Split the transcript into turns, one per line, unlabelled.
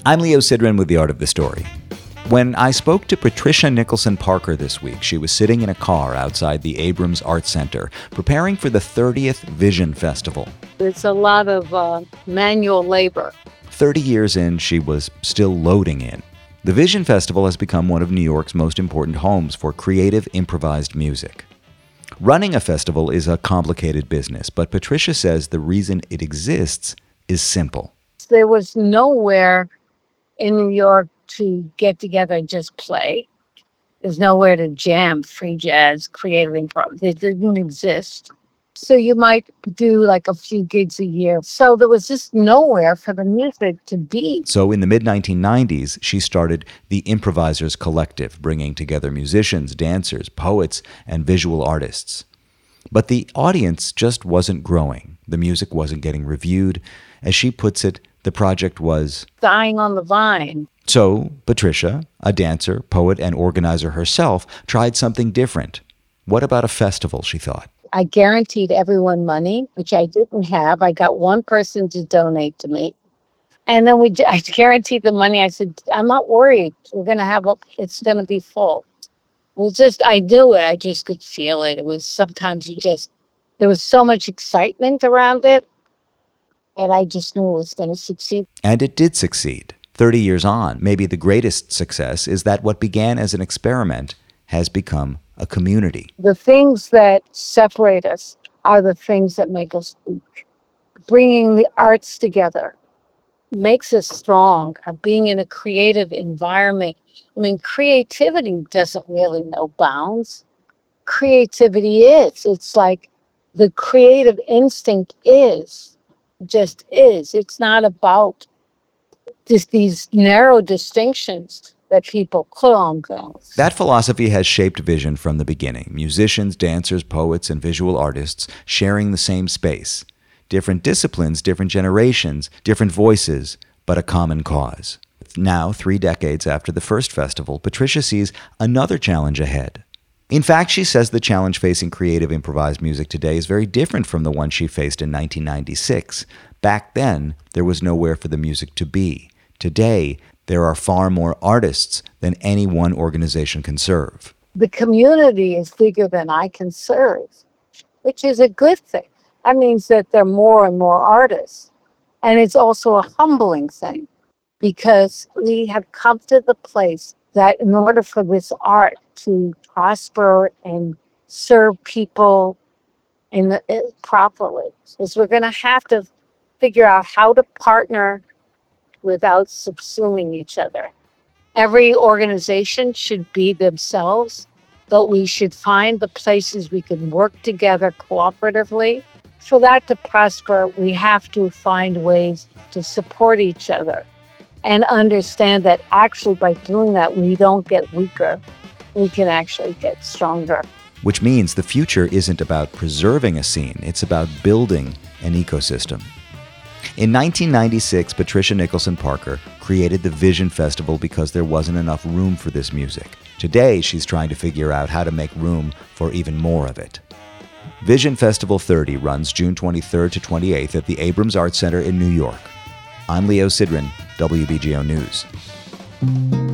I'm Leo Sidran with The Art of the Story. When I spoke to Patricia Nicholson Parker this week, she was sitting in a car outside the Abrams Art Center, preparing for the 30th Vision Festival.
It's a lot of manual labor.
30 years in, she was still loading in. The Vision Festival has become one of New York's most important homes for creative improvised music. Running a festival is a complicated business, but Patricia says the reason it exists is simple.
There was nowhere in New York to get together and just play. There's nowhere to jam, free jazz, creative improv. It didn't exist. So you might do like a few gigs a year. So there was just nowhere for the music to be.
So in the mid-1990s, she started the Improvisers Collective, bringing together musicians, dancers, poets, and visual artists. But the audience just wasn't growing. The music wasn't getting reviewed. As she puts it, the project was
dying on the vine.
So Patricia, a dancer, poet, and organizer herself, tried something different. What about a festival, she thought?
I guaranteed everyone money, which I didn't have. I got one person to donate to me. And then I guaranteed the money. I said, I'm not worried. It's going to be full. I knew it. I just could feel it. It was sometimes there was so much excitement around it. And I just knew it was going to succeed.
And it did succeed. 30 years on, maybe the greatest success is that what began as an experiment has become a community.
The things that separate us are the things that make us weak. Bringing the arts together makes us strong. Being in a creative environment. I mean, creativity doesn't really know bounds. Creativity is. It's like the creative instinct just is. It's not about just these narrow distinctions that people put on things.
That philosophy has shaped Vision from the beginning. Musicians, dancers, poets, and visual artists sharing the same space. Different disciplines, different generations, different voices, but a common cause. Now, 3 decades after the first festival, Patricia sees another challenge ahead. In fact, she says the challenge facing creative improvised music today is very different from the one she faced in 1996. Back then, there was nowhere for the music to be. Today, there are far more artists than any one organization can serve.
The community is bigger than I can serve, which is a good thing. That means that there are more and more artists. And it's also a humbling thing because we have come to the place that in order for this art to prosper and serve people properly, is we're going to have to figure out how to partner without subsuming each other. Every organization should be themselves, but we should find the places we can work together cooperatively. For that to prosper, we have to find ways to support each other and understand that actually by doing that, we don't get weaker. We can actually get stronger.
Which means the future isn't about preserving a scene, it's about building an ecosystem. In 1996, Patricia Nicholson Parker created the Vision Festival because there wasn't enough room for this music. Today, she's trying to figure out how to make room for even more of it. Vision Festival 30 runs June 23rd to 28th at the Abrams Art Center in New York. I'm Leo Sidran, WBGO News.